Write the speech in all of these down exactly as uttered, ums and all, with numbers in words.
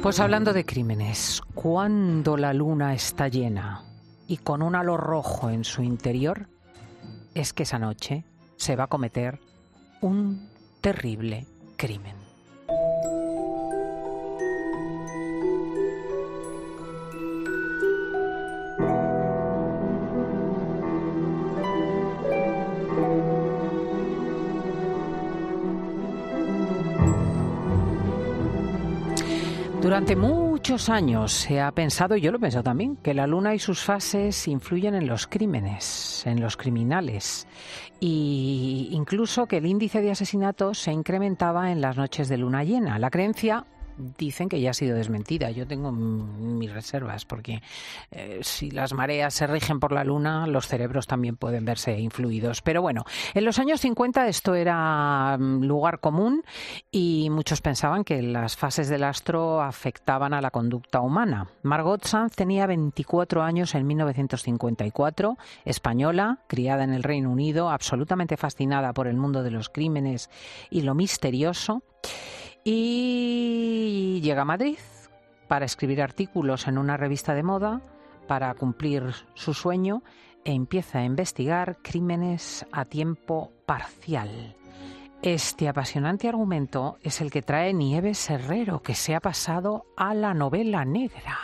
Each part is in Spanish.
Pues hablando de crímenes, cuando la luna está llena y con un halo rojo en su interior, es que esa noche se va a cometer un terrible crimen. Durante muchos años se ha pensado, y yo lo he pensado también, que la luna y sus fases influyen en los crímenes, en los criminales, e incluso que el índice de asesinatos se incrementaba en las noches de luna llena. La creencia, dicen que ya ha sido desmentida. Yo tengo mis reservas porque eh, si las mareas se rigen por la luna, los cerebros también pueden verse influidos. Pero bueno, en los años cincuenta esto era lugar común y muchos pensaban que las fases del astro afectaban a la conducta humana. Margot Sanz tenía veinticuatro años en mil novecientos cincuenta y cuatro, española, criada en el Reino Unido, absolutamente fascinada por el mundo de los crímenes y lo misterioso. Y llega a Madrid para escribir artículos en una revista de moda, para cumplir su sueño, e empieza a investigar crímenes a tiempo parcial. Este apasionante argumento es el que trae Nieves Herrero, que se ha pasado a la novela negra.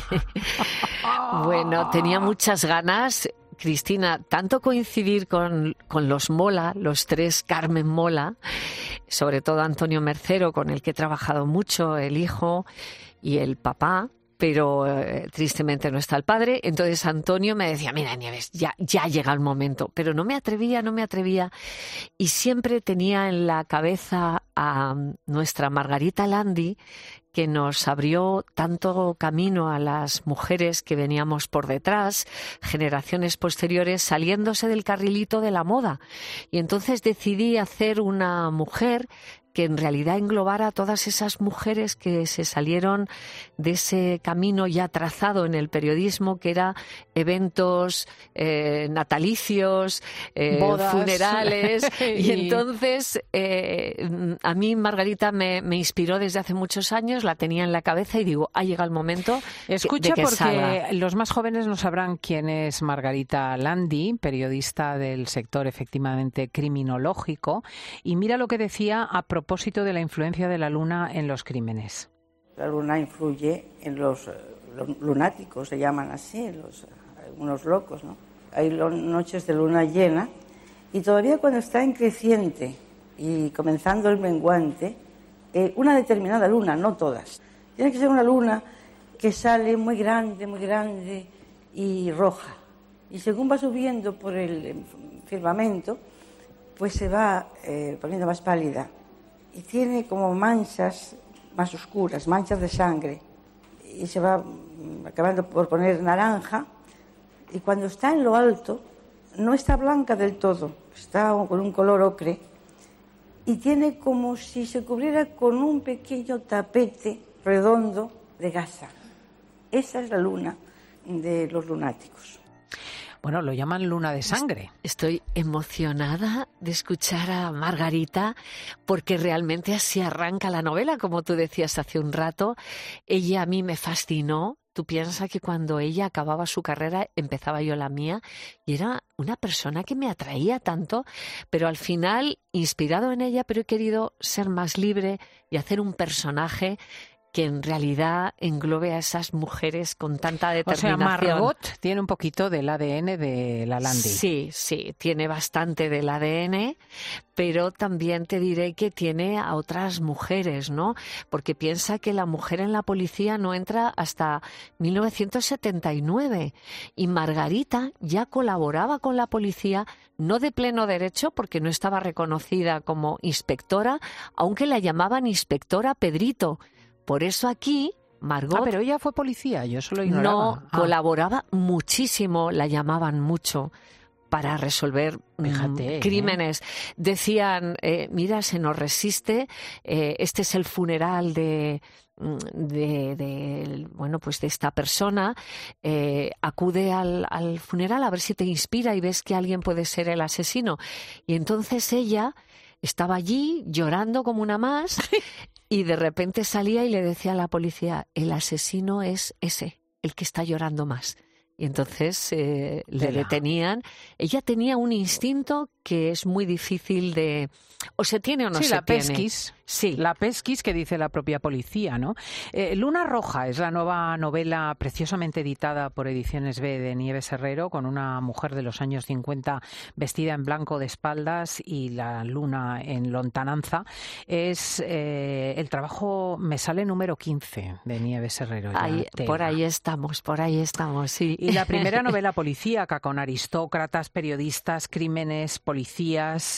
Bueno, tenía muchas ganas, Cristina, tanto coincidir con, con los Mola, los tres Carmen Mola, sobre todo Antonio Mercero, con el que he trabajado mucho, el hijo y el papá, pero eh, tristemente no está el padre. Entonces Antonio me decía, mira Nieves, ya, ya llega el momento, pero no me atrevía, no me atrevía, y siempre tenía en la cabeza a nuestra Margarita Landi, que nos abrió tanto camino a las mujeres que veníamos por detrás, generaciones posteriores, saliéndose del carrilito de la moda. Y entonces decidí hacer una mujer que en realidad englobara a todas esas mujeres que se salieron de ese camino ya trazado en el periodismo, que era eventos eh, natalicios, eh, bodas, funerales. y... y entonces eh, a mí Margarita me, me inspiró desde hace muchos años, la tenía en la cabeza y digo, ha llegado el momento. Escucha, de que porque salga. Los más jóvenes no sabrán quién es Margarita Landi, periodista del sector efectivamente criminológico, y mira lo que decía a propósito A propósito de la influencia de la luna en los crímenes. La luna influye en los, los lunáticos, se llaman así, los, algunos locos, ¿no? Hay noches de luna llena y todavía cuando está en creciente y comenzando el menguante, eh, una determinada luna, no todas, tiene que ser una luna que sale muy grande, muy grande y roja. Y según va subiendo por el firmamento, pues se va eh, poniendo más pálida. Y tiene como manchas más oscuras, manchas de sangre, y se va acabando por poner naranja, y cuando está en lo alto no está blanca del todo, está con un color ocre, y tiene como si se cubriera con un pequeño tapete redondo de gasa. Esa es la luna de los lunáticos. Bueno, lo llaman luna de sangre. Estoy emocionada de escuchar a Margarita porque realmente así arranca la novela, como tú decías hace un rato. Ella a mí me fascinó. Tú piensas que cuando ella acababa su carrera empezaba yo la mía y era una persona que me atraía tanto, pero al final, inspirado en ella, pero he querido ser más libre y hacer un personaje que en realidad englobe a esas mujeres con tanta determinación. O sea, Margot tiene un poquito del A D N de la Landi. Sí, sí, tiene bastante del A D N, pero también te diré que tiene a otras mujeres, ¿no? Porque piensa que la mujer en la policía no entra hasta mil novecientos setenta y nueve y Margarita ya colaboraba con la policía, no de pleno derecho porque no estaba reconocida como inspectora, aunque la llamaban inspectora Pedrito. Por eso aquí, Margot... Ah, pero ella fue policía, yo solo ignoraba. No, ah. colaboraba muchísimo, la llamaban mucho para resolver Fíjate, mm, crímenes. ¿eh? Decían, eh, mira, se nos resiste, eh, este es el funeral de... De, de bueno pues de esta persona, eh, acude al, al funeral a ver si te inspira y ves que alguien puede ser el asesino. Y entonces ella estaba allí llorando como una más y de repente salía y le decía a la policía, el asesino es ese, el que está llorando más. Y entonces eh, le detenían. Ella tenía un instinto que es muy difícil de... O se tiene o no sí, se la tiene. pesquis. Sí, la pesquis que dice la propia policía, ¿no? Eh, Luna Roja es la nueva novela preciosamente editada por Ediciones B de Nieves Herrero, con una mujer de los años cincuenta vestida en blanco de espaldas y la luna en lontananza. Es eh, el trabajo, me sale número quince de Nieves Herrero. Ahí, por ahí estamos, por ahí estamos, sí. Y la primera novela policíaca con aristócratas, periodistas, crímenes, policías,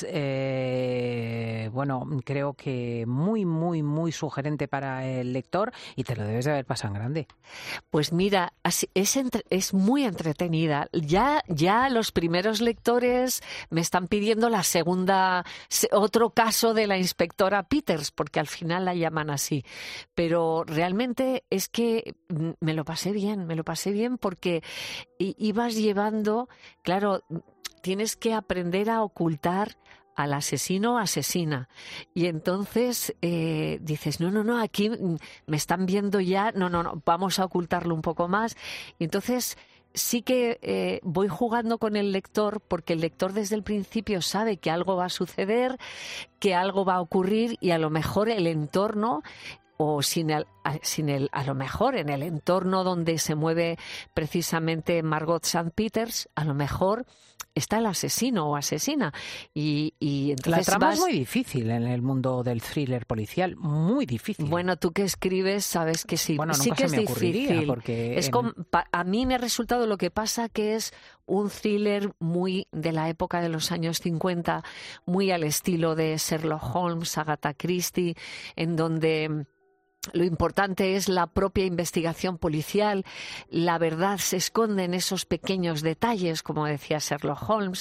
eh, bueno, creo que muy, muy, muy sugerente para el lector y te lo debes de haber pasado en grande. Pues mira, es, entre, es muy entretenida. Ya, ya los primeros lectores me están pidiendo la segunda, otro caso de la inspectora Peters, porque al final la llaman así. Pero realmente es que me lo pasé bien, me lo pasé bien porque ibas llevando, claro, tienes que aprender a ocultar al asesino o asesina. Y entonces eh, dices, no, no, no, aquí me están viendo ya, no, no, no, vamos a ocultarlo un poco más. Y entonces sí que eh, voy jugando con el lector, porque el lector desde el principio sabe que algo va a suceder, que algo va a ocurrir y a lo mejor el entorno... o sin el, sin el, a lo mejor en el entorno donde se mueve precisamente Margot Saint Peters, a lo mejor está el asesino o asesina. Y, y entonces la trama vas... es muy difícil en el mundo del thriller policial, muy difícil. Bueno, tú que escribes sabes que sí. Bueno, sí nunca que se es me ocurriría, difícil. Porque es en... como, a mí me ha resultado, lo que pasa que es un thriller muy de la época de los años cincuenta, muy al estilo de Sherlock Holmes, Agatha Christie, en donde... lo importante es la propia investigación policial, la verdad se esconde en esos pequeños detalles, como decía Sherlock Holmes,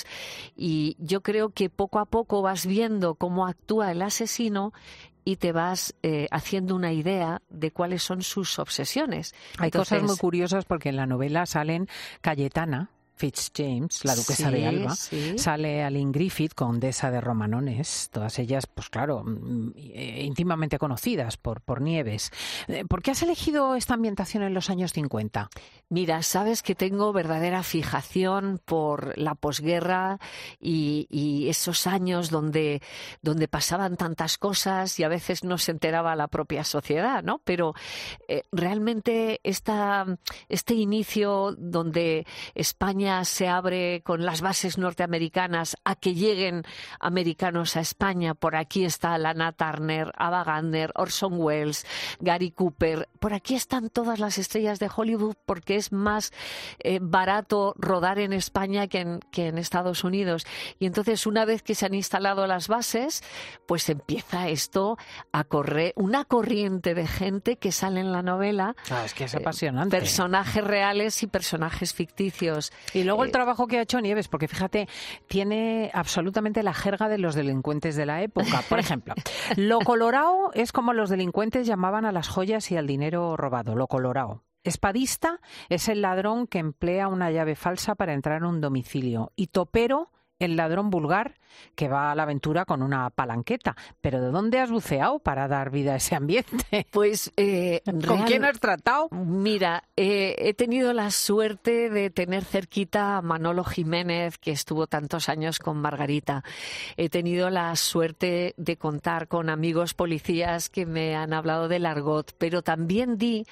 y yo creo que poco a poco vas viendo cómo actúa el asesino y te vas eh, haciendo una idea de cuáles son sus obsesiones. Hay Entonces, cosas muy curiosas porque en la novela salen Cayetana Fitzjames, la duquesa sí, de Alba, sí. sale Aline Griffith, condesa de Romanones, todas ellas, pues claro, íntimamente conocidas por, por Nieves. ¿Por qué has elegido esta ambientación en los años cincuenta? Mira, sabes que tengo verdadera fijación por la posguerra y, y esos años donde, donde pasaban tantas cosas y a veces no se enteraba la propia sociedad, ¿no? Pero eh, realmente esta, este inicio donde España se abre con las bases norteamericanas a que lleguen americanos a España. Por aquí está Lana Turner, Ava Gardner, Orson Welles, Gary Cooper. Por aquí están todas las estrellas de Hollywood porque es más eh, barato rodar en España que en, que en Estados Unidos. Y entonces, una vez que se han instalado las bases, pues empieza esto a correr, una corriente de gente que sale en la novela. Ah, es que es apasionante. Eh, personajes reales y personajes ficticios. Y luego el Eh, trabajo que ha hecho Nieves, porque fíjate, tiene absolutamente la jerga de los delincuentes de la época. Por ejemplo, lo colorado es como los delincuentes llamaban a las joyas y al dinero robado, lo colorado. Espadista es el ladrón que emplea una llave falsa para entrar en un domicilio. Y topero, el ladrón vulgar que va a la aventura con una palanqueta. ¿Pero de dónde has buceado para dar vida a ese ambiente? Pues, eh, ¿Con real... quién has tratado? Mira, eh, he tenido la suerte de tener cerquita a Manolo Jiménez, que estuvo tantos años con Margarita. He tenido la suerte de contar con amigos policías que me han hablado del argot, pero también di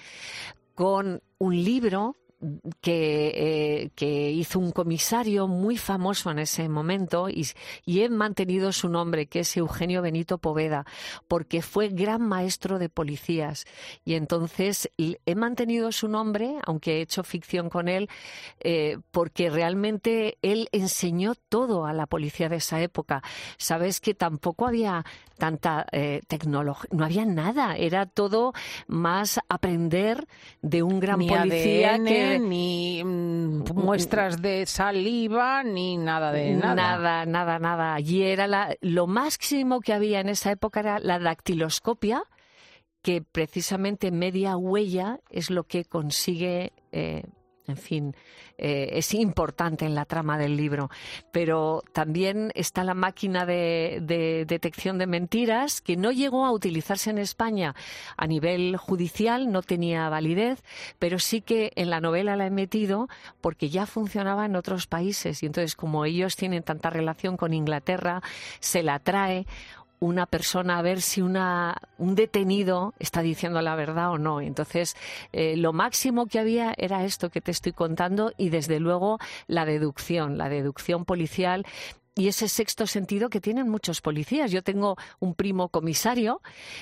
con un libro que, eh, que hizo un comisario muy famoso en ese momento y, y he mantenido su nombre, que es Eugenio Benito Poveda, porque fue gran maestro de policías. Y entonces he mantenido su nombre, aunque he hecho ficción con él, eh, porque realmente él enseñó todo a la policía de esa época. Sabes que tampoco había tanta eh, tecnología, no había nada, era todo más aprender de un gran ni policía A D N, que ni mm, muestras de saliva, ni nada de nada. Nada, nada, nada. Y era la, lo máximo que había en esa época era la dactiloscopia, que precisamente media huella es lo que consigue eh, en fin, eh, es importante en la trama del libro. Pero también está la máquina de, de detección de mentiras, que no llegó a utilizarse en España a nivel judicial, no tenía validez, pero sí que en la novela la he metido porque ya funcionaba en otros países. Y entonces, como ellos tienen tanta relación con Inglaterra, se la trae una persona a ver si una, un detenido está diciendo la verdad o no. Entonces, eh, lo máximo que había era esto que te estoy contando y, desde luego, la deducción, la deducción policial y ese sexto sentido que tienen muchos policías. Yo tengo un primo comisario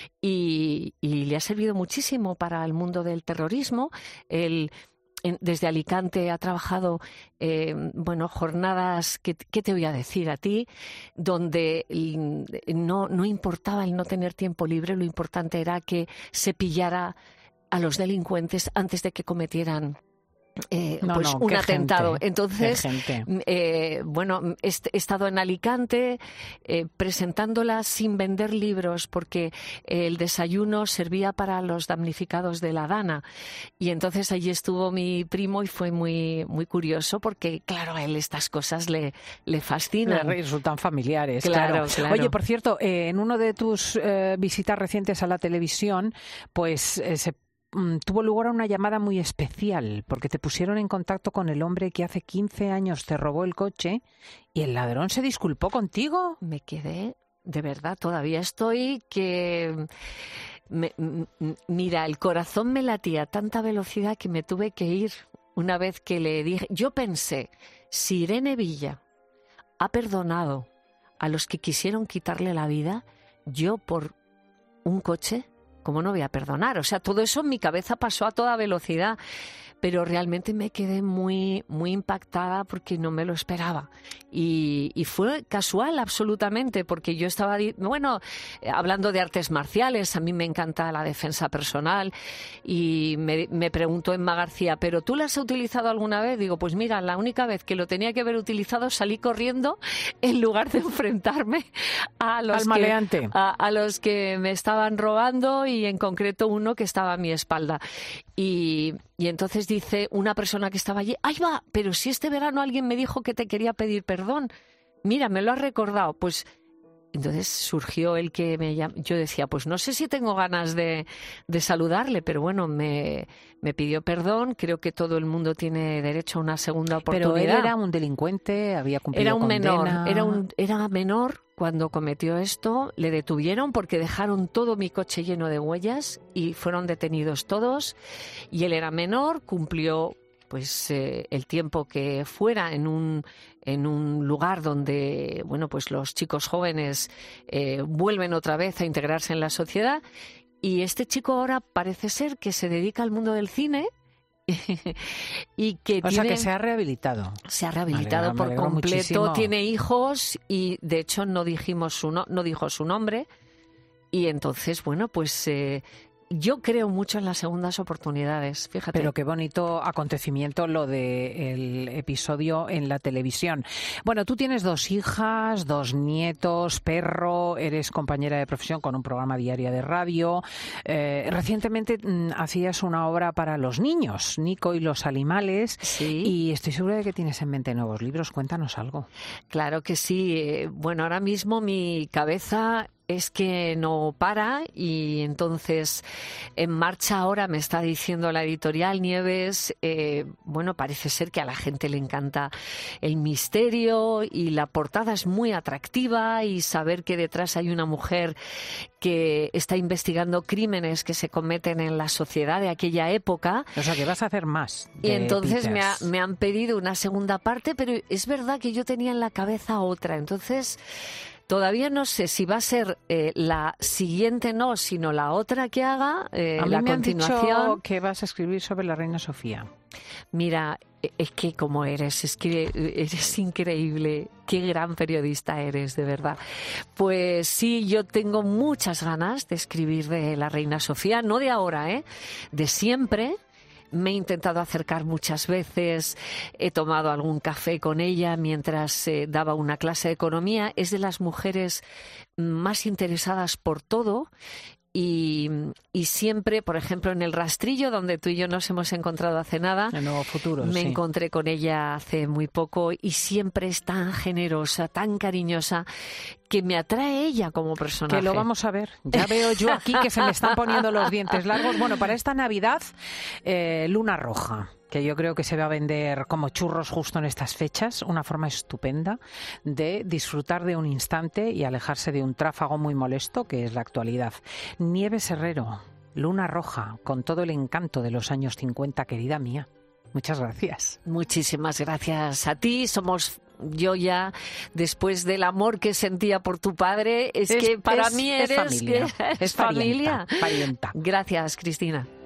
y, y le ha servido muchísimo para el mundo del terrorismo. El Desde Alicante ha trabajado, eh, bueno, jornadas, que, ¿qué te voy a decir a ti? Donde no, no importaba el no tener tiempo libre, lo importante era que se pillara a los delincuentes antes de que cometieran Eh, no, pues no, un atentado. Gente, Entonces, eh, bueno, he, he estado en Alicante eh, presentándola sin vender libros, porque el desayuno servía para los damnificados de la Dana. Y entonces allí estuvo mi primo y fue muy, muy curioso, porque, claro, a él estas cosas le, le fascinan. Le resultan familiares, claro. claro. claro. Oye, por cierto, eh, en uno de tus eh, visitas recientes a la televisión, pues eh, se tuvo lugar una llamada muy especial, porque te pusieron en contacto con el hombre que hace quince años te robó el coche y el ladrón se disculpó contigo. Me quedé, de verdad, todavía estoy que... Me, mira, el corazón me latía a tanta velocidad que me tuve que ir una vez que le dije... Yo pensé, si Irene Villa ha perdonado a los que quisieron quitarle la vida, yo por un coche... ¿cómo no voy a perdonar? O sea, todo eso en mi cabeza pasó a toda velocidad, pero realmente me quedé muy, muy impactada porque no me lo esperaba. Y, y fue casual absolutamente, porque yo estaba, bueno, hablando de artes marciales, a mí me encanta la defensa personal, y me, me preguntó Emma García, ¿pero tú la has utilizado alguna vez? Digo, pues mira, la única vez que lo tenía que haber utilizado salí corriendo en lugar de enfrentarme a los, Al maleante. Que, a, a los que me estaban robando, y en concreto uno que estaba a mi espalda. Y, y entonces dice una persona que estaba allí, ¡ay va! Pero si este verano alguien me dijo que te quería pedir perdón. Mira, me lo has recordado. Pues entonces surgió el que me llam... yo decía, pues no sé si tengo ganas de, de saludarle, pero bueno, me, me pidió perdón. Creo que todo el mundo tiene derecho a una segunda oportunidad. Pero él era un delincuente, había cumplido era un condena. menor, era un era menor cuando cometió esto. Le detuvieron porque dejaron todo mi coche lleno de huellas y fueron detenidos todos. Y él era menor, cumplió pues eh, el tiempo que fuera en un en un lugar donde, bueno, pues los chicos jóvenes eh, vuelven otra vez a integrarse en la sociedad. Y este chico ahora parece ser que se dedica al mundo del cine. Y que o tiene, sea que se ha rehabilitado. Se ha rehabilitado me alegro, por me completo, muchísimo. Tiene hijos y de hecho no dijimos su no, no dijo su nombre. Y entonces, bueno, pues eh, yo creo mucho en las segundas oportunidades, fíjate. Pero qué bonito acontecimiento lo del episodio en la televisión. Bueno, tú tienes dos hijas, dos nietos, perro, eres compañera de profesión con un programa diario de radio. Eh, recientemente mm, hacías una obra para los niños, Nico y los animales. Sí. Y estoy segura de que tienes en mente nuevos libros. Cuéntanos algo. Claro que sí. Eh, bueno, ahora mismo mi cabeza es que no para, y entonces en marcha ahora me está diciendo la editorial Nieves, eh, bueno, parece ser que a la gente le encanta el misterio y la portada es muy atractiva, y saber que detrás hay una mujer que está investigando crímenes que se cometen en la sociedad de aquella época. O sea, que vas a hacer más. Y entonces me, ha, Peters. me han pedido una segunda parte, pero es verdad que yo tenía en la cabeza otra, entonces... Todavía no sé si va a ser eh, la siguiente, no, sino la otra que haga, eh, a mí la me continuación. Han dicho que vas a escribir sobre la reina Sofía. Mira, es que como eres, es que eres increíble. Qué gran periodista eres, de verdad. Pues sí, yo tengo muchas ganas de escribir de la reina Sofía, no de ahora, ¿eh? De siempre. Me he intentado acercar muchas veces, he tomado algún café con ella mientras eh, daba una clase de economía. Es de las mujeres más interesadas por todo y, y siempre, por ejemplo, en el rastrillo donde tú y yo nos hemos encontrado hace nada, en Nuevo Futuro, me sí. encontré con ella hace muy poco y siempre es tan generosa, tan cariñosa, que me atrae ella como personaje. Que lo vamos a ver. Ya veo yo aquí que se me están poniendo los dientes largos. Bueno, para esta Navidad, eh, Luna Roja, que yo creo que se va a vender como churros justo en estas fechas, una forma estupenda de disfrutar de un instante y alejarse de un tráfago muy molesto que es la actualidad. Nieves Herrero, Luna Roja, con todo el encanto de los años cincuenta, querida mía. Muchas gracias. Muchísimas gracias a ti. Somos yo ya, después del amor que sentía por tu padre, es, es que para es, mí eres es familia. Que, es es familia. Parienta, parienta. Gracias, Cristina.